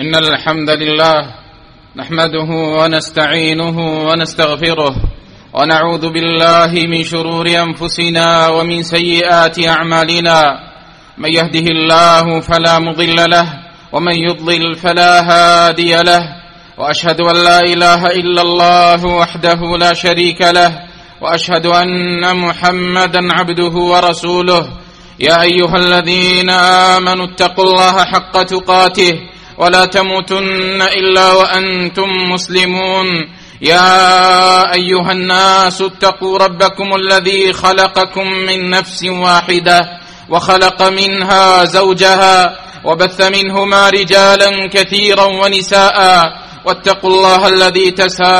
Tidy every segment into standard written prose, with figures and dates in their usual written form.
إن الحمد لله نحمده ونستعينه ونستغفره ونعوذ بالله من شرور أنفسنا ومن سيئات أعمالنا. من يهده الله فلا مضل له ومن يضلل فلا هادي له، وأشهد أن لا إله إلا الله وحده لا شريك له، وأشهد أن محمدا عبده ورسوله. يا أيها الذين آمنوا اتقوا الله حق تقاته ولا تموتن إلا وأنتم مسلمون. يا أيها الناس اتقوا ربكم الذي خلقكم من نفس واحدة وخلق منها زوجها وبث منهما رجالا كثيرا ونساء، واتقوا الله الذي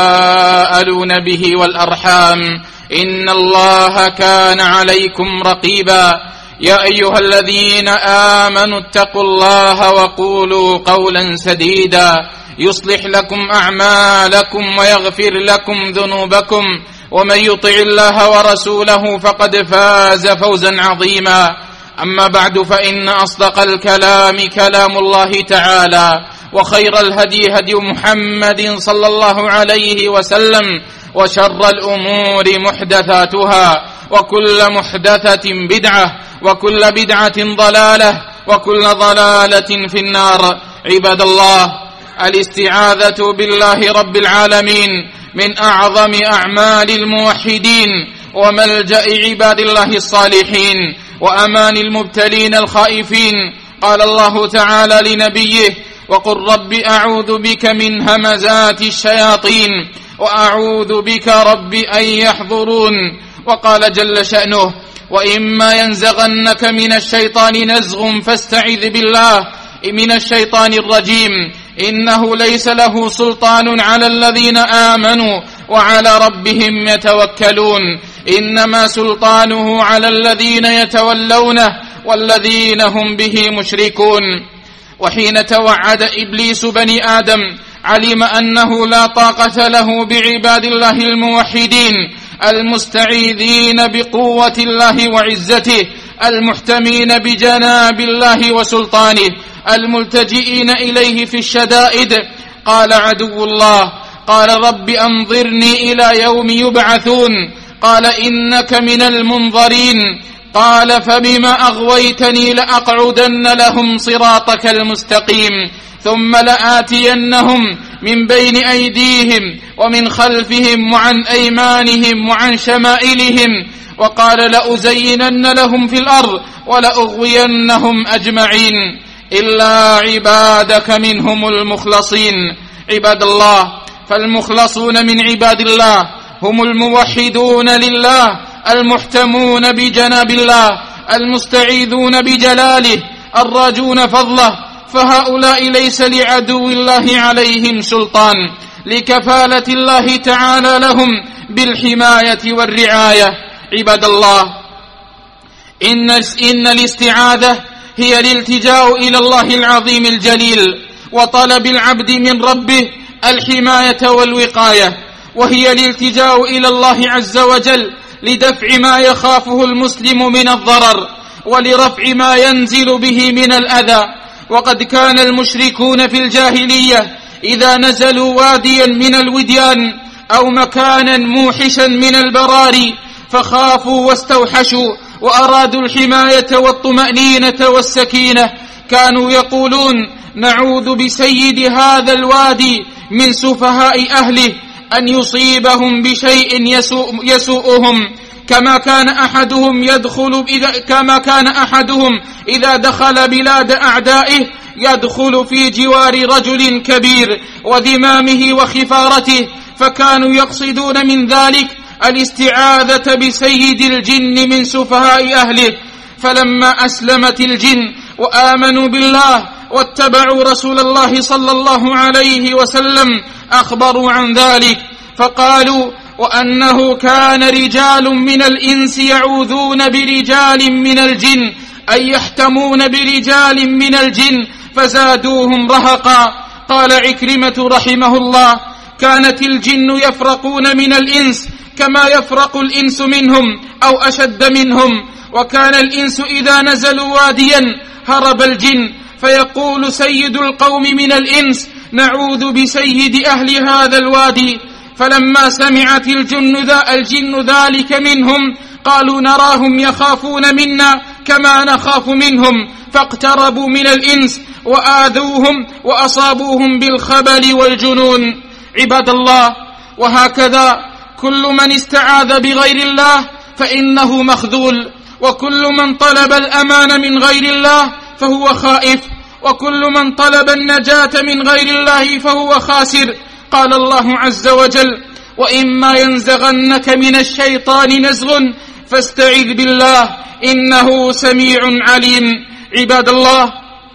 تساءلون به والأرحام إن الله كان عليكم رقيبا. يا أيها الذين آمنوا اتقوا الله وقولوا قولا سديدا يصلح لكم أعمالكم ويغفر لكم ذنوبكم، ومن يطع الله ورسوله فقد فاز فوزا عظيما. أما بعد، فإن أصدق الكلام كلام الله تعالى، وخير الهدي هدي محمد صلى الله عليه وسلم، وشر الأمور محدثاتها، وكل محدثة بدعة، وكل بدعة ضلالة، وكل ضلالة في النار. عباد الله، الاستعاذة بالله رب العالمين من أعظم أعمال الموحدين وملجأ عباد الله الصالحين وأمان المبتلين الخائفين. قال الله تعالى لنبيه: وقل رب أعوذ بك من همزات الشياطين وأعوذ بك رب أن يحضرون. وقال جل شأنه: وإما ينزغنك من الشيطان نزغ فاستعذ بالله من الشيطان الرجيم، إنه ليس له سلطان على الذين آمنوا وعلى ربهم يتوكلون، إنما سلطانه على الذين يتولونه والذين هم به مشركون. وحين توعد إبليس بني آدم علم أنه لا طاقة له بعباد الله الموحدين المستعيذين بقوة الله وعزته، المحتمين بجناب الله وسلطانه، الملتجئين إليه في الشدائد. قال عدو الله: قال رب أنظرني إلى يوم يبعثون. قال إنك من المنظرين. قال فبما أغويتني لأقعدن لهم صراطك المستقيم، ثم لآتينهم من بين أيديهم ومن خلفهم وعن أيمانهم وعن شمائلهم. وقال لأزينن لهم في الأرض ولأغوينهم أجمعين إلا عبادك منهم المخلصين. عباد الله، فالمخلصون من عباد الله هم الموحدون لله، المحتمون بجناب الله، المستعيذون بجلاله، الراجون فضله. فهؤلاء ليس لعدو الله عليهم سلطان، لكفالة الله تعالى لهم بالحماية والرعاية. عباد الله، إن الاستعاذة هي الالتجاء إلى الله العظيم الجليل وطلب العبد من ربه الحماية والوقاية، وهي الالتجاء إلى الله عز وجل لدفع ما يخافه المسلم من الضرر ولرفع ما ينزل به من الأذى. وقد كان المشركون في الجاهلية إذا نزلوا واديا من الوديان أو مكانا موحشا من البراري فخافوا واستوحشوا وأرادوا الحماية والطمأنينة والسكينة، كانوا يقولون: نعوذ بسيد هذا الوادي من سفهاء أهله أن يصيبهم بشيء يسوءهم، كما كان أحدهم إذا دخل بلاد أعدائه يدخل في جوار رجل كبير وذمامه وخفارته، فكانوا يقصدون من ذلك الاستعاذة بسيد الجن من سفهاء أهله. فلما أسلمت الجن وآمنوا بالله واتبعوا رسول الله صلى الله عليه وسلم أخبروا عن ذلك فقالوا: وأنه كان رجال من الإنس يعوذون برجال من الجن، أي يحتمون برجال من الجن فزادوهم رهقا. قال عكرمة رحمه الله: كانت الجن يفرقون من الإنس كما يفرق الإنس منهم أو أشد منهم، وكان الإنس إذا نزلوا واديا هرب الجن، فيقول سيد القوم من الإنس: نعوذ بسيد أهل هذا الوادي. فلما سمعت الجن ذلك منهم قالوا: نراهم يخافون منا كما نخاف منهم، فاقتربوا من الإنس وآذوهم وأصابوهم بالخبل والجنون. عباد الله، وهكذا كل من استعاذ بغير الله فإنه مخذول، وكل من طلب الأمان من غير الله فهو خائف، وكل من طلب النجاة من غير الله فهو خاسر. قال الله عز وجل: وإما ينزغنك من الشيطان نزغ فاستعذ بالله إنه سميع عليم. عباد الله،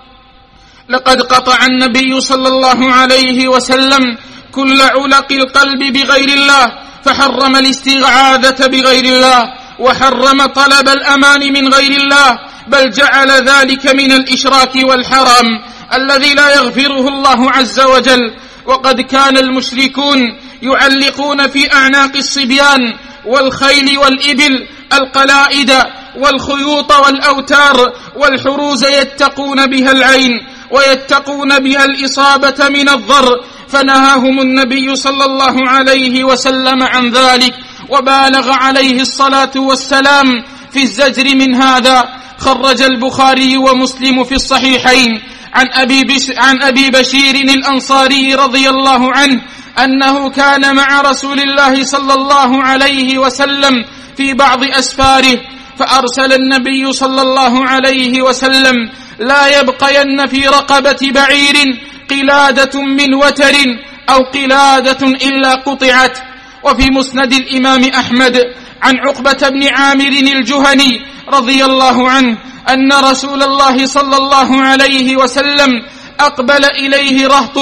لقد قطع النبي صلى الله عليه وسلم كل علق القلب بغير الله، فحرم الاستعاذة بغير الله، وحرم طلب الأمان من غير الله، بل جعل ذلك من الإشراك والحرام الذي لا يغفره الله عز وجل. وقد كان المشركون يعلقون في أعناق الصبيان والخيل والإبل القلائد والخيوط والأوتار والحروز يتقون بها العين ويتقون بها الإصابة من الضر، فنهاهم النبي صلى الله عليه وسلم عن ذلك، وبالغ عليه الصلاة والسلام في الزجر من هذا. خرج البخاري ومسلم في الصحيحين عن أبي بشير الأنصاري رضي الله عنه أنه كان مع رسول الله صلى الله عليه وسلم في بعض أسفاره، فأرسل النبي صلى الله عليه وسلم: لا يبقين في رقبة بعير قلادة من وتر أو قلادة إلا قطعت. وفي مسند الإمام أحمد عن عقبة بن عامر الجهني رضي الله عنه أن رسول الله صلى الله عليه وسلم أقبل إليه رهط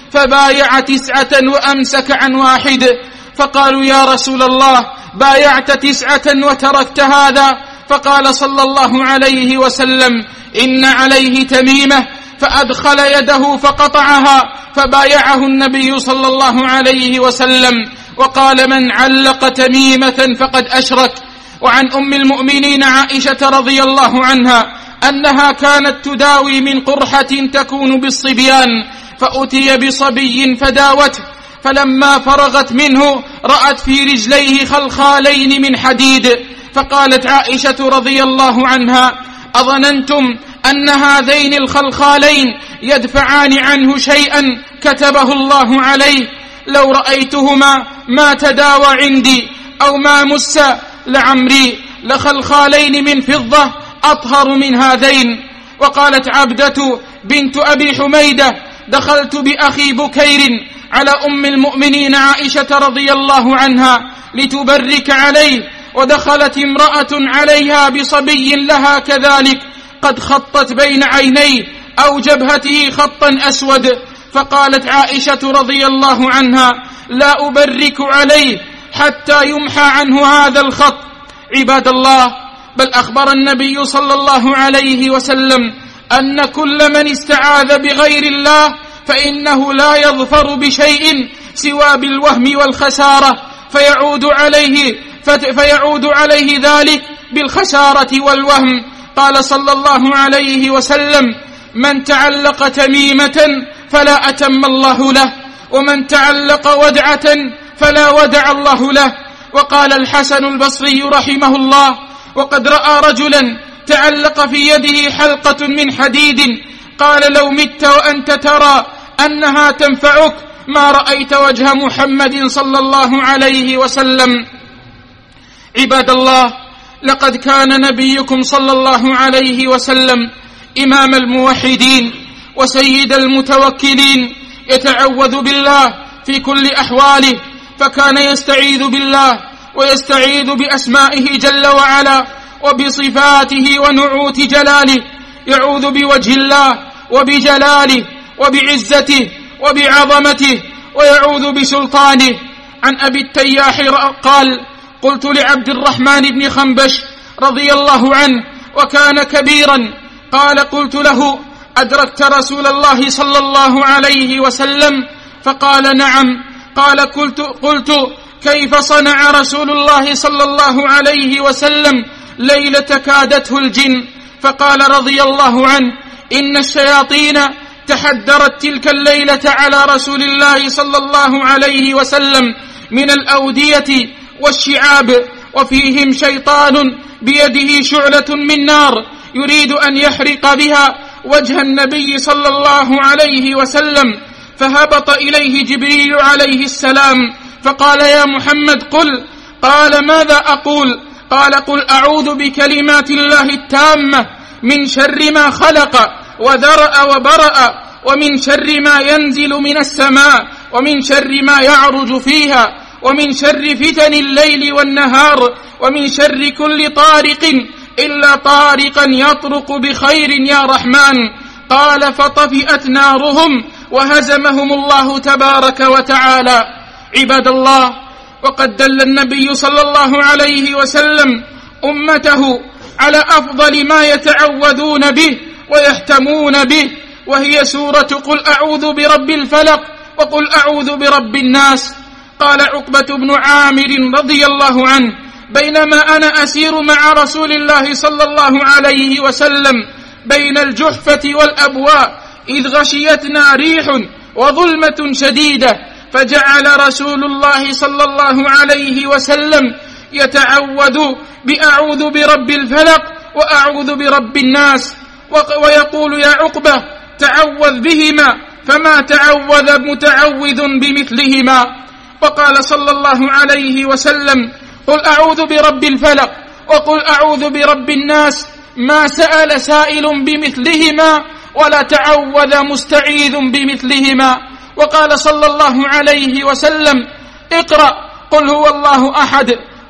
فبايع 9 وأمسك عن 1، فقالوا: يا رسول الله، بايعت 9 وتركت هذا؟ فقال صلى الله عليه وسلم: إن عليه تميمة، فأدخل يده فقطعها، فبايعه النبي صلى الله عليه وسلم وقال: من علق تميمة فقد أشرك. وعن أم المؤمنين عائشة رضي الله عنها أنها كانت تداوي من قرحة تكون بالصبيان، فأتي بصبي فداوته، فلما فرغت منه رأت في رجليه خلخالين من حديد، فقالت عائشة رضي الله عنها: أظننتم أن هذين الخلخالين يدفعان عنه شيئا كتبه الله عليه؟ لو رأيتهما ما تداوى عندي أو ما مس لعمري لخلخالين من فضة أطهر من هذين. وقالت عبدة بنت أبي حميدة: دخلت بأخي بكير على أم المؤمنين عائشة رضي الله عنها لتبرك عليه، ودخلت امرأة عليها بصبي لها كذلك قد خطت بين عينيه أو جبهته خطا أسود، فقالت عائشة رضي الله عنها: لا أبرك عليه حتى يمحى عنه هذا الخط. عباد الله، بل أخبر النبي صلى الله عليه وسلم أن كل من استعاذ بغير الله فإنه لا يظفر بشيء سوى بالوهم والخسارة، فيعود عليه ذلك بالخسارة والوهم. قال صلى الله عليه وسلم: من تعلق تميمة فلا أتم الله له، ومن تعلق ودعة فلا ودع الله له. وقال الحسن البصري رحمه الله: وقد رأى رجلا تعلق في يده حلقة من حديد، قال: لو مت وأنت ترى أنها تنفعك ما رأيت وجه محمد صلى الله عليه وسلم. عباد الله، لقد كان نبيكم صلى الله عليه وسلم إمام الموحدين وسيد المتوكلين، يتعوذ بالله في كل أحواله، فكان يستعيذ بالله ويستعيذ بأسمائه جل وعلا وبصفاته ونعوت جلاله، يعوذ بوجه الله وبجلاله وبعزته وبعظمته، ويعوذ بسلطانه. عن أبي التياح قال: قلت لعبد الرحمن بن خنبش رضي الله عنه وكان كبيرا، قال: قلت له: أدركت رسول الله صلى الله عليه وسلم؟ فقال: نعم. قال: قلت كيف صنع رسول الله صلى الله عليه وسلم ليلة كادته الجن؟ فقال رضي الله عنه: إن الشياطين تحدرت تلك الليلة على رسول الله صلى الله عليه وسلم من الأودية والشعاب، وفيهم شيطان بيده شعلة من نار يريد أن يحرق بها وجه النبي صلى الله عليه وسلم، فهبط إليه جبريل عليه السلام فقال: يا محمد قل. قال: ماذا أقول؟ قال: قل أعوذ بكلمات الله التامة من شر ما خلق وذرأ وبرأ، ومن شر ما ينزل من السماء، ومن شر ما يعرج فيها، ومن شر فتن الليل والنهار، ومن شر كل طارق إلا طارقا يطرق بخير يا رحمن. قال: فطفئت نارهم وهزمهم الله تبارك وتعالى. عباد الله، وقد دل النبي صلى الله عليه وسلم أمته على أفضل ما يتعوذون به ويهتمون به، وهي سورة قل أعوذ برب الفلق وقل أعوذ برب الناس. قال عقبة بن عامر رضي الله عنه: بينما أنا أسير مع رسول الله صلى الله عليه وسلم بين الجحفة والأبواء إذ غشيتنا ريح وظلمة شديدة، فجعل رسول الله صلى الله عليه وسلم يتعوذ بأعوذ برب الفلق وأعوذ برب الناس، ويقول: يا عقبة تعوذ بهما، فما تعوذ متعوذ بمثلهما. وقال صلى الله عليه وسلم: قل أعوذ برب الفلق وقل أعوذ برب الناس، ما سأل سائل بمثلهما ولا تعوذ مستعيذ بمثلهما. وقال صلى الله عليه وسلم: اقرأ قل هو الله أحد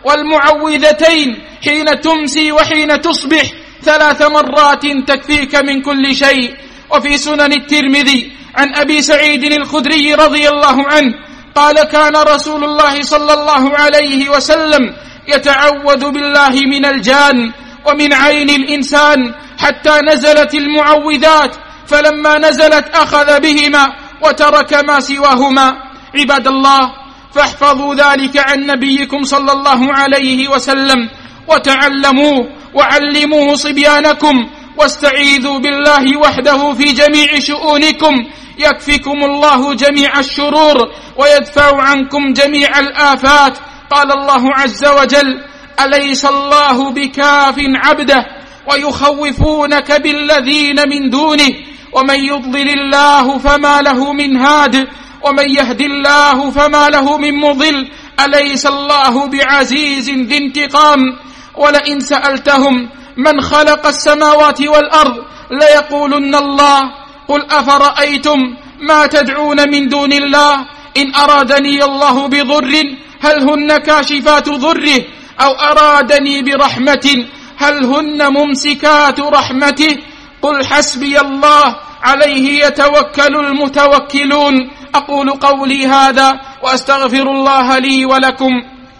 والمعوذتين حين تمسي وحين تصبح 3 مرات تكفيك من كل شيء. وفي سنن الترمذي عن أبي سعيد الخدري رضي الله عنه قال: كان رسول الله صلى الله عليه وسلم يتعوذ بالله من الجان ومن عين الإنسان حتى نزلت المعوذات، فلما نزلت أخذ بهما وترك ما سواهما. عباد الله، فاحفظوا ذلك عن نبيكم صلى الله عليه وسلم وتعلموه وعلموه صبيانكم، واستعيذوا بالله وحده في جميع شؤونكم، يكفيكم الله جميع الشرور ويدفع عنكم جميع الآفات. قال الله عز وجل: أليس الله بكاف عبده ويخوفونك بالذين من دونه ومن يضلل الله فما له من هاد ومن يهد الله فما له من مضل أليس الله بعزيز ذي انتقام. ولئن سألتهم من خلق السماوات والأرض ليقولن الله. قل أفرأيتم ما تدعون من دون الله إن أرادني الله بضر هل هن كاشفات ضره أو أرادني برحمة هل هن ممسكات رحمته. قل حسبي الله عليه يتوكل المتوكلون. أقول قولي هذا وأستغفر الله لي ولكم.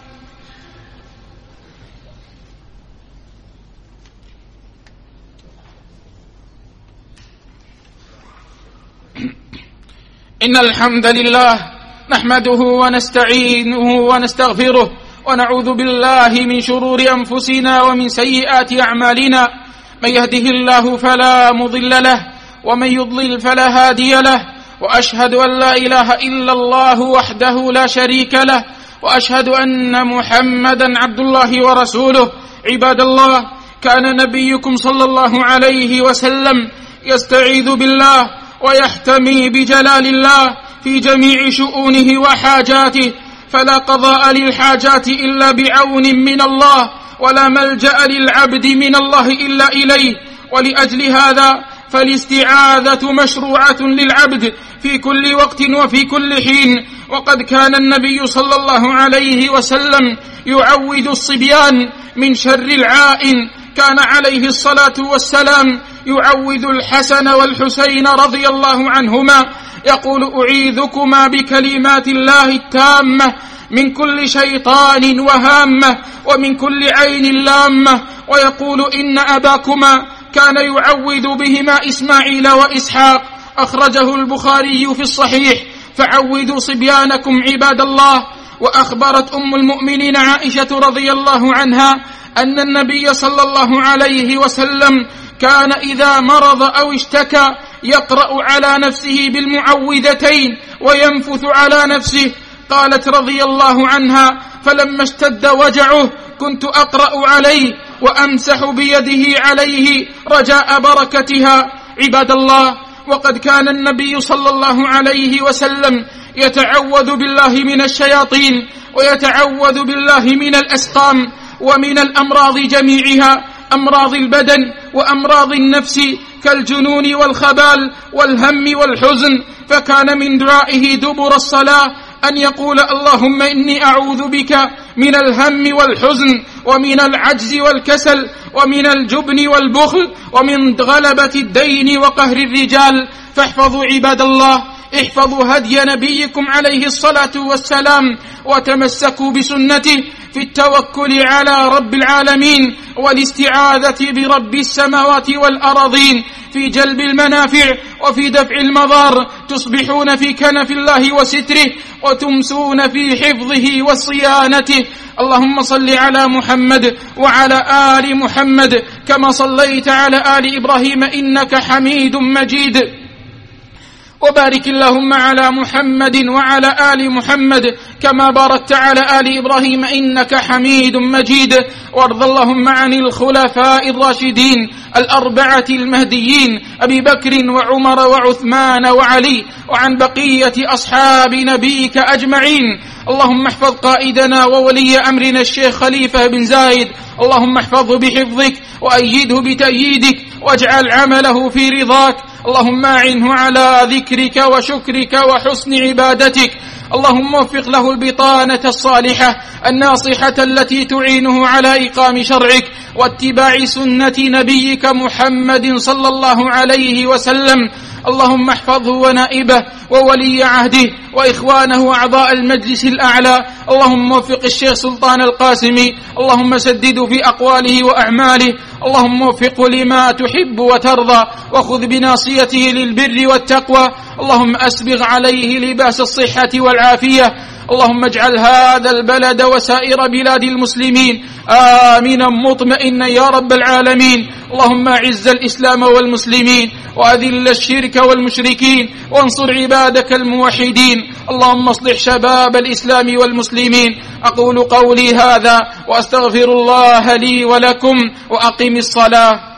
إن الحمد لله نحمده ونستعينه ونستغفره ونعوذ بالله من شرور أنفسنا ومن سيئات أعمالنا، من يهده الله فلا مضل له ومن يضلل فلا هادي له، وأشهد أن لا إله إلا الله وحده لا شريك له، وأشهد أن محمدا عبد الله ورسوله. عباد الله، كان نبيكم صلى الله عليه وسلم يستعيذ بالله ويحتمي بجلال الله في جميع شؤونه وحاجاته، فلا قضاء للحاجات إلا بعون من الله، ولا ملجأ للعبد من الله إلا إليه. ولأجل هذا فالاستعاذة مشروعة للعبد في كل وقت وفي كل حين. وقد كان النبي صلى الله عليه وسلم يعوذ الصبيان من شر العائن، كان عليه الصلاة والسلام يعوذ الحسن والحسين رضي الله عنهما، يقول: أعيذكما بكلمات الله التامة من كل شيطان وهامة ومن كل عين لامة. ويقول: إن أباكما كان يعوذ بهما إسماعيل وإسحاق، أخرجه البخاري في الصحيح. فعوذوا صبيانكم عباد الله. وأخبرت أم المؤمنين عائشة رضي الله عنها أن النبي صلى الله عليه وسلم كان إذا مرض أو اشتكى يقرأ على نفسه بالمعوذتين وينفث على نفسه. قالت رضي الله عنها: فلما اشتد وجعه كنت أقرأ عليه وأمسح بيده عليه رجاء بركتها. عباد الله، وقد كان النبي صلى الله عليه وسلم يتعوذ بالله من الشياطين ويتعوذ بالله من الأسقام ومن الأمراض جميعها، أمراض البدن وأمراض النفس كالجنون والخبال والهم والحزن. فكان من دعائه دبر الصلاة أن يقول: اللهم إني أعوذ بك من الهم والحزن ومن العجز والكسل ومن الجبن والبخل ومن غلبة الدين وقهر الرجال. فاحفظوا عباد الله، احفظوا هدي نبيكم عليه الصلاة والسلام وتمسكوا بسنته في التوكل على رب العالمين والاستعاذة برب السماوات والأراضين في جلب المنافع وفي دفع المضار. تصبحون في كنف الله وستره وتمسون في حفظه وصيانته. اللهم صل على محمد وعلى آل محمد كما صليت على آل إبراهيم إنك حميد مجيد، وبارك اللهم على محمد وعلى آل محمد كما باركت على آل إبراهيم إنك حميد مجيد. وارض اللهم عن الخلفاء الراشدين الأربعة المهديين أبي بكر وعمر وعثمان وعلي، وعن بقية أصحاب نبيك أجمعين. اللهم احفظ قائدنا وولي أمرنا الشيخ خليفة بن زايد، اللهم احفظه بحفظك وأيده بتأييدك واجعل عمله في رضاك. اللهم أعنه على ذكرك وشكرك وحسن عبادتك. اللهم وفق له البطانة الصالحة الناصحة التي تعينه على إقام شرعك واتباع سنة نبيك محمد صلى الله عليه وسلم. اللهم احفظه ونائبه وولي عهده وإخوانه وأعضاء المجلس الأعلى. اللهم وفق الشيخ سلطان القاسمي، اللهم سدده في أقواله وأعماله، اللهم وفقه لما تحب وترضى، وخذ بناصيته للبر والتقوى. اللهم أسبغ عليه لباس الصحة والعافية. اللهم اجعل هذا البلد وسائر بلاد المسلمين آمنا مطمئنا يا رب العالمين. اللهم أعز الإسلام والمسلمين وأذل الشرك والمشركين وانصر عبادك الموحدين. اللهم اصلح شباب الإسلام والمسلمين. أقول قولي هذا وأستغفر الله لي ولكم وأقم الصلاة.